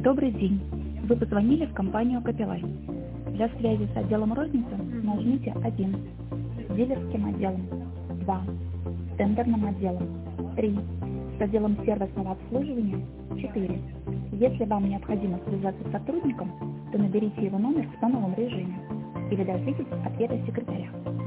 Добрый день! Вы позвонили в компанию Копилайн. Для связи с отделом розницы нажмите 1, с дилерским отделом 2, с тендерным отделом 3, с отделом сервисного обслуживания 4. Если вам необходимо связаться с сотрудником, то наберите его номер в тоновом режиме или дождитесь ответа секретаря.